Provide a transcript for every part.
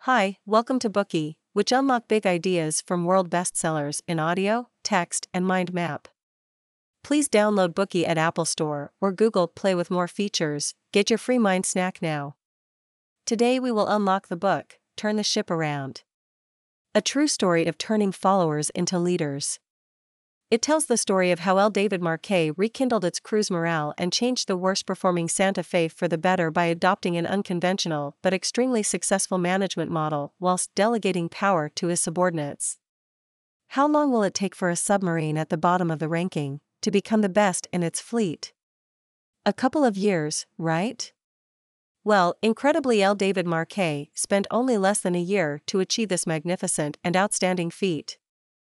Hi, welcome to Bookey, which unlock big ideas from world bestsellers in audio, text, and mind map. Please download Bookey at Apple Store or Google Play with more features. Get your free mind snack now. Today we will unlock the book, Turn the Ship Around. A true story of turning followers into leaders. It tells the story of how L. David Marquet rekindled its crew's morale and changed the worst-performing Santa Fe for the better by adopting an unconventional but extremely successful management model whilst delegating power to his subordinates. How long will it take for a submarine at the bottom of the ranking to become the best in its fleet? A couple of years, right? Well, incredibly, L. David Marquet spent only less than a year to achieve this magnificent and outstanding feat.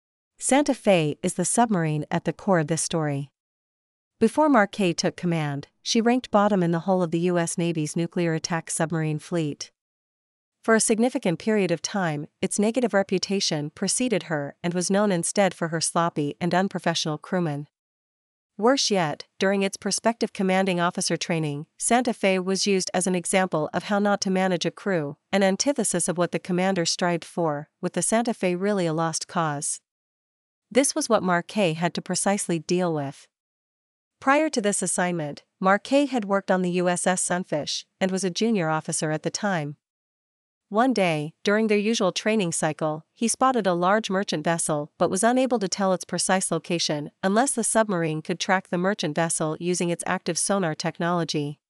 Santa Fe is the submarine at the core of this story. Before Marquet took command, she ranked bottom in the whole of the U.S. Navy's nuclear attack submarine fleet. For a significant period of time, its negative reputation preceded her and was known instead for her sloppy and unprofessional crewmen. Worse yet, during its prospective commanding officer training, Santa Fe was used as an example of how not to manage a crew, an antithesis of what the commander strived for, with the Santa Fe really a lost cause. This was what Marquet had to precisely deal with. Prior to this assignment, Marquet had worked on the USS Sunfish, and was a junior officer at the time. One day, during their usual training cycle, he spotted a large merchant vessel but was unable to tell its precise location unless the submarine could track the merchant vessel using its active sonar technology.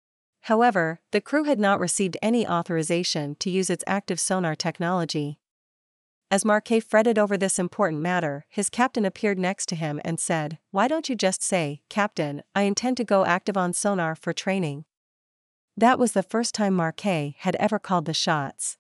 However, the crew had not received any authorization to use its active sonar technology. As Marquet fretted over this important matter, his captain appeared next to him and said, "Why don't you just say, 'Captain, I intend to go active on sonar for training'?" That was the first time Marquet had ever called the shots.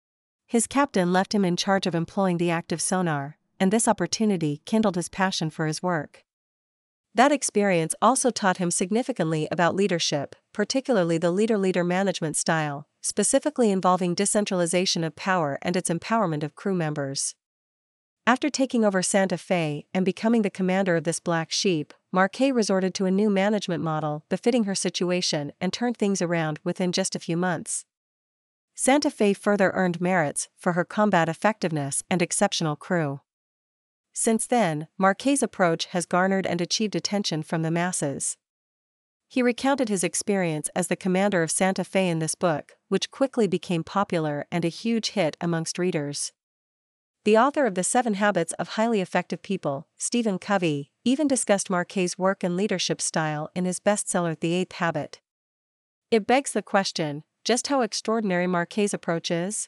His captain left him in charge of employing the active sonar, and this opportunity kindled his passion for his work. That experience also taught him significantly about leadership, particularly the leader-leader management style, specifically involving decentralization of power and its empowerment of crew members. After taking over Santa Fe and becoming the commander of this black sheep, Marquet resorted to a new management model befitting her situation and turned things around within just a few months. Santa Fe further earned merits for her combat effectiveness and exceptional crew. Since then, Marquet's approach has garnered and achieved attention from the masses. He recounted his experience as the commander of Santa Fe in this book, which quickly became popular and a huge hit amongst readers. The author of The 7 Habits of Highly Effective People, Stephen Covey, even discussed Marquet's work and leadership style in his bestseller The 8th Habit. It begs the question, just how extraordinary Marquet's approach is?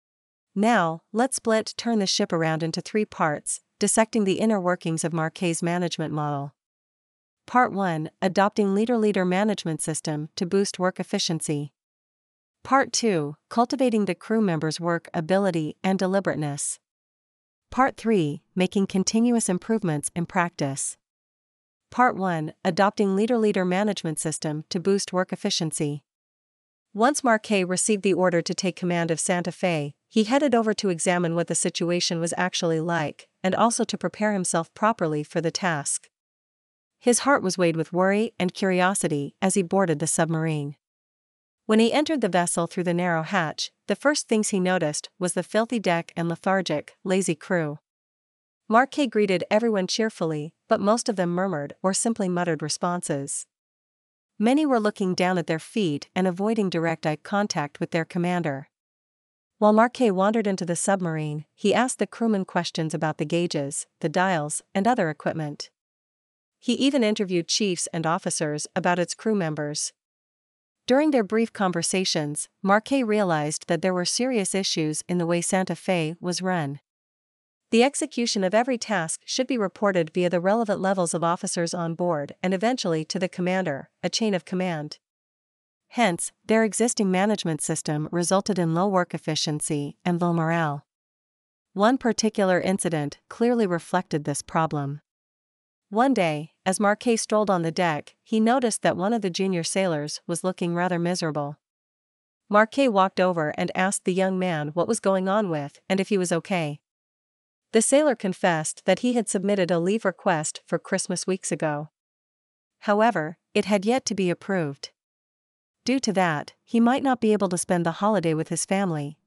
Now, let's turn the ship around into 3 parts, dissecting the inner workings of Marquet's management model. Part 1, Adopting Leader-Leader Management System to Boost Work Efficiency. Part 2, Cultivating the Crew Members' Work Ability and Deliberateness. Part 3, Making Continuous Improvements in Practice. Part 1, Adopting Leader-Leader Management System to Boost Work Efficiency. Once Marquet received the order to take command of Santa Fe, he headed over to examine what the situation was actually like, and also to prepare himself properly for the task. His heart was weighed with worry and curiosity as he boarded the submarine. When he entered the vessel through the narrow hatch, the first things he noticed was the filthy deck and lethargic, lazy crew. Marquet greeted everyone cheerfully, but most of them murmured or simply muttered responses. Many were looking down at their feet and avoiding direct eye contact with their commander. While Marquet wandered into the submarine, he asked the crewmen questions about the gauges, the dials, and other equipment. He even interviewed chiefs and officers about its crew members. During their brief conversations, Marquet realized that there were serious issues in the way Santa Fe was run. The execution of every task should be reported via the relevant levels of officers on board and eventually to the commander, a chain of command. Hence, their existing management system resulted in low work efficiency and low morale. One particular incident clearly reflected this problem. One day, as Marquet strolled on the deck, he noticed that one of the junior sailors was looking rather miserable. Marquet walked over and asked the young man what was going on with and if he was okay. The sailor confessed that he had submitted a leave request for Christmas weeks ago. However, it had yet to be approved. Due to that, he might not be able to spend the holiday with his family,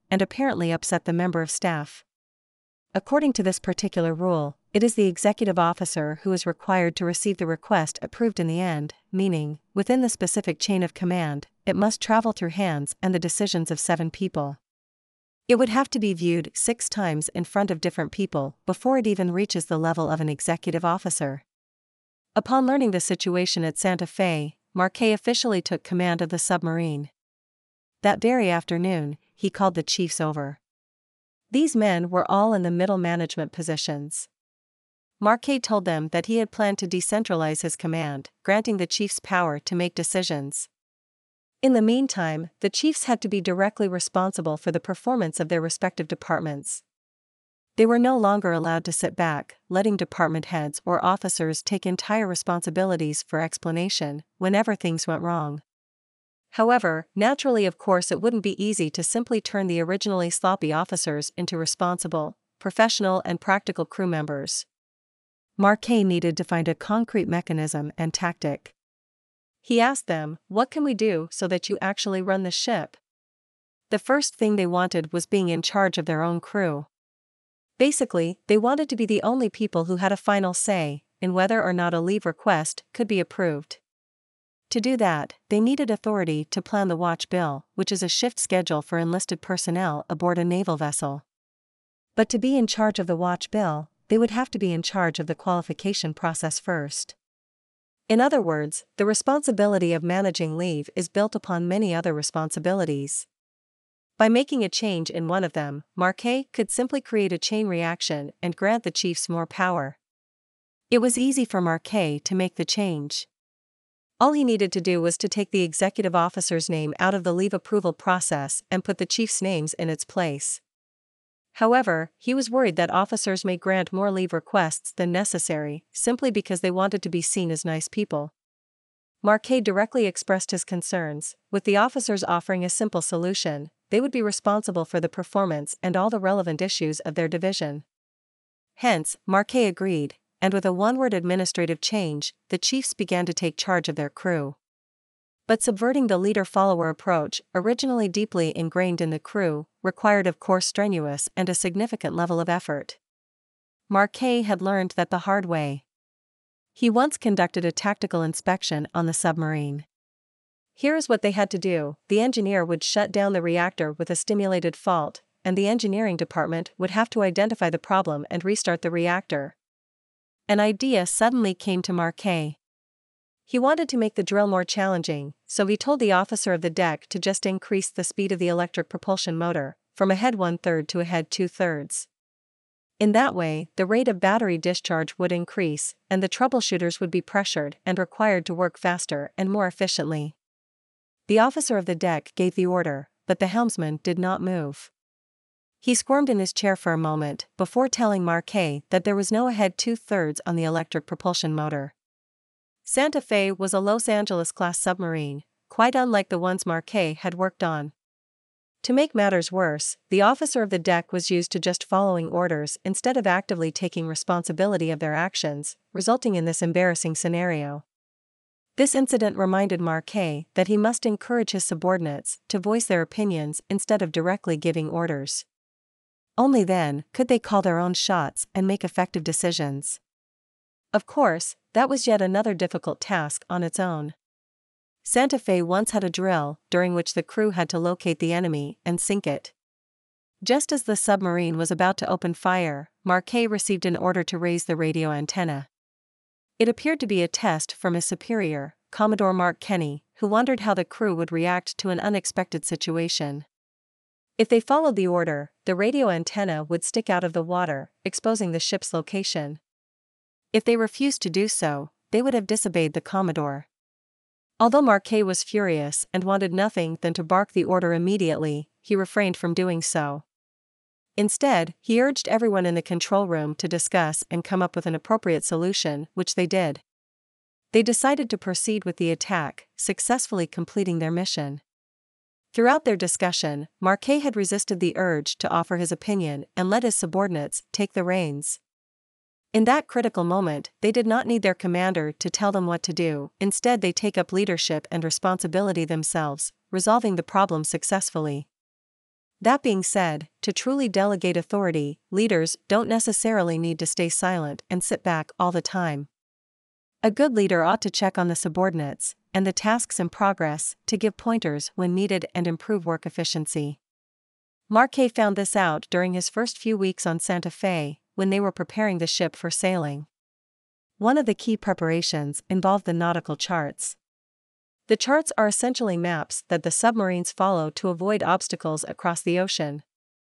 and apparently upset the member of staff. According to this particular rule, it is the executive officer who is required to receive the request approved in the end, meaning, within the specific chain of command, it must travel through hands and the decisions of 7 people. It would have to be viewed 6 times in front of different people before it even reaches the level of an executive officer. Upon learning the situation at Santa Fe, Marquet officially took command of the submarine. That very afternoon, he called the chiefs over. These men were all in the middle management positions. Marquet told them that he had planned to decentralize his command, granting the chiefs power to make decisions. In the meantime, the chiefs had to be directly responsible for the performance of their respective departments. They were no longer allowed to sit back, letting department heads or officers take entire responsibilities for explanation whenever things went wrong. However, naturally, of course, it wouldn't be easy to simply turn the originally sloppy officers into responsible, professional and practical crew members. Marquet needed to find a concrete mechanism and tactic. He asked them, "What can we do so that you actually run the ship?" The first thing they wanted was being in charge of their own crew. Basically, they wanted to be the only people who had a final say in whether or not a leave request could be approved. To do that, they needed authority to plan the watch bill, which is a shift schedule for enlisted personnel aboard a naval vessel. But to be in charge of the watch bill, they would have to be in charge of the qualification process first. In other words, the responsibility of managing leave is built upon many other responsibilities. By making a change in one of them, Marquet could simply create a chain reaction and grant the chiefs more power. It was easy for Marquet to make the change. All he needed to do was to take the executive officer's name out of the leave approval process and put the chiefs' names in its place. However, he was worried that officers may grant more leave requests than necessary, simply because they wanted to be seen as nice people. Marquet directly expressed his concerns, with the officers offering a simple solution: they would be responsible for the performance and all the relevant issues of their division. Hence, Marquet agreed, and with a one-word administrative change, the chiefs began to take charge of their crew. But subverting the leader-follower approach, originally deeply ingrained in the crew, required of course strenuous and a significant level of effort. Marquet had learned that the hard way. He once conducted a tactical inspection on the submarine. Here is what they had to do: the engineer would shut down the reactor with a stimulated fault, and the engineering department would have to identify the problem and restart the reactor. An idea suddenly came to Marquet. He wanted to make the drill more challenging, so he told the officer of the deck to just increase the speed of the electric propulsion motor, from a head 1/3 to a head 2/3. In that way, the rate of battery discharge would increase, and the troubleshooters would be pressured and required to work faster and more efficiently. The officer of the deck gave the order, but the helmsman did not move. He squirmed in his chair for a moment before telling Marquet that there was no ahead 2/3 on the electric propulsion motor. Santa Fe was a Los Angeles-class submarine, quite unlike the ones Marquet had worked on. To make matters worse, the officer of the deck was used to just following orders instead of actively taking responsibility of their actions, resulting in this embarrassing scenario. This incident reminded Marquet that he must encourage his subordinates to voice their opinions instead of directly giving orders. Only then could they call their own shots and make effective decisions. Of course, that was yet another difficult task on its own. Santa Fe once had a drill during which the crew had to locate the enemy and sink it. Just as the submarine was about to open fire, Marquet received an order to raise the radio antenna. It appeared to be a test from his superior, Commodore Mark Kenny, who wondered how the crew would react to an unexpected situation. If they followed the order, the radio antenna would stick out of the water, exposing the ship's location. If they refused to do so, they would have disobeyed the Commodore. Although Marquet was furious and wanted nothing than to bark the order immediately, he refrained from doing so. Instead, he urged everyone in the control room to discuss and come up with an appropriate solution, which they did. They decided to proceed with the attack, successfully completing their mission. Throughout their discussion, Marquet had resisted the urge to offer his opinion and let his subordinates take the reins. In that critical moment, they did not need their commander to tell them what to do. Instead, they take up leadership and responsibility themselves, resolving the problem successfully. That being said, to truly delegate authority, leaders don't necessarily need to stay silent and sit back all the time. A good leader ought to check on the subordinates and the tasks in progress to give pointers when needed and improve work efficiency. Marquet found this out during his first few weeks on Santa Fe, when they were preparing the ship for sailing. One of the key preparations involved the nautical charts. The charts are essentially maps that the submarines follow to avoid obstacles across the ocean.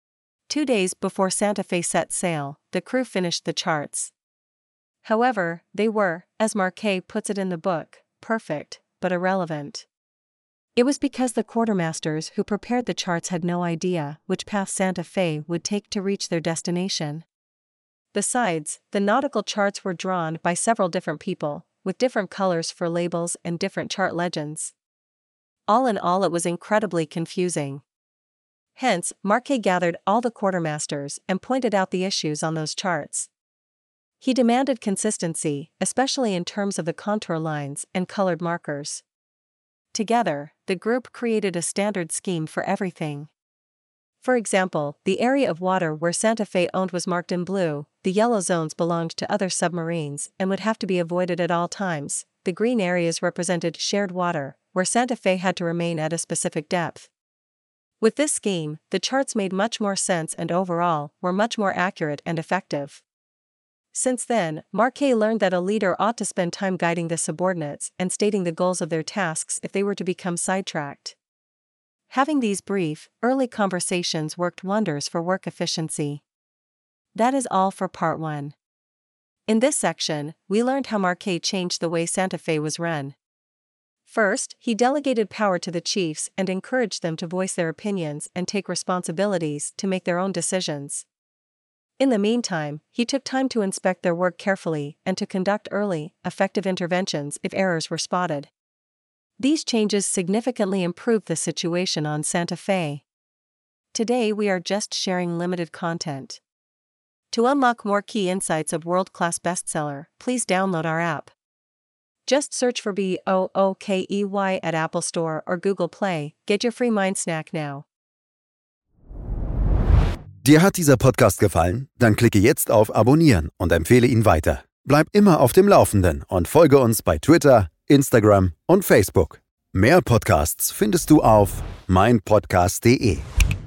2 days before Santa Fe set sail, the crew finished the charts. However, they were, as Marquet puts it in the book, perfect, but irrelevant. It was because the quartermasters who prepared the charts had no idea which path Santa Fe would take to reach their destination. Besides, the nautical charts were drawn by several different people, with different colors for labels and different chart legends. All in all, it was incredibly confusing. Hence, Marquet gathered all the quartermasters and pointed out the issues on those charts. He demanded consistency, especially in terms of the contour lines and colored markers. Together, the group created a standard scheme for everything. For example, the area of water where Santa Fe owned was marked in blue, the yellow zones belonged to other submarines and would have to be avoided at all times, the green areas represented shared water, where Santa Fe had to remain at a specific depth. With this scheme, the charts made much more sense and overall, were much more accurate and effective. Since then, Marquet learned that a leader ought to spend time guiding the subordinates and stating the goals of their tasks if they were to become sidetracked. Having these brief, early conversations worked wonders for work efficiency. That is all for part 1. In this section, we learned how Marquet changed the way Santa Fe was run. First, he delegated power to the chiefs and encouraged them to voice their opinions and take responsibilities to make their own decisions. In the meantime, he took time to inspect their work carefully and to conduct early, effective interventions if errors were spotted. These changes significantly improved the situation on Santa Fe. Today we are just sharing limited content. To unlock more key insights of world-class bestseller, please download our app. Just search for BOOKEY at Apple Store or Google Play. Get your free mind snack now. Dir hat dieser Podcast gefallen? Dann klicke jetzt auf Abonnieren und empfehle ihn weiter. Bleib immer auf dem Laufenden und folge uns bei Twitter, Instagram und Facebook. Mehr Podcasts findest du auf meinpodcast.de.